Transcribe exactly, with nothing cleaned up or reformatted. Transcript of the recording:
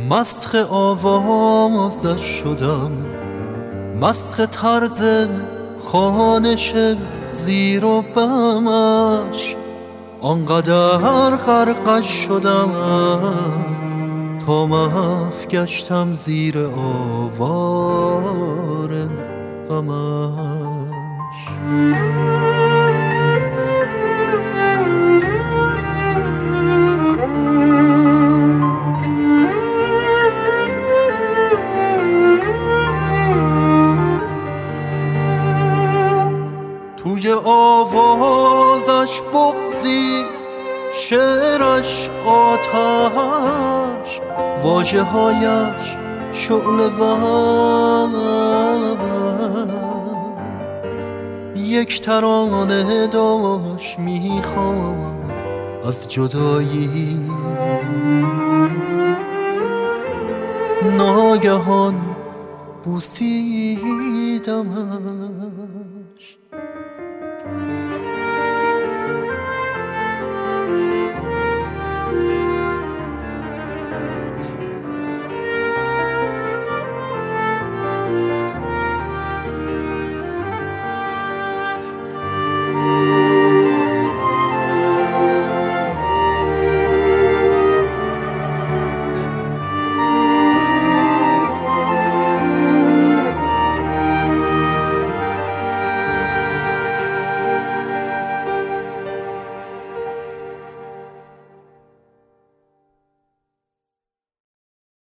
مسخ آوازش شدم، مسخ طرز خوانش زیر و بمش، آنقدر غرقش شدم تا محو گشتم زیر آوار غمش. توی آوازش بغضی، شعرش آتش، واژه هایش شعله ور، یک ترانه داشت میخوام از جدایی، ناگهان بوسیدمش.